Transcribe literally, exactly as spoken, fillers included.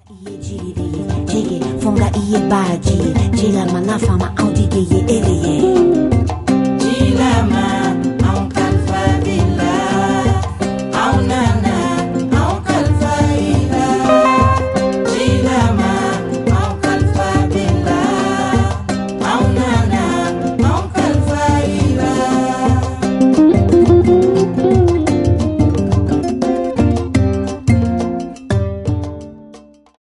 Iye jiri, jige, funga iye baji, jila manafama audi ye ere ye.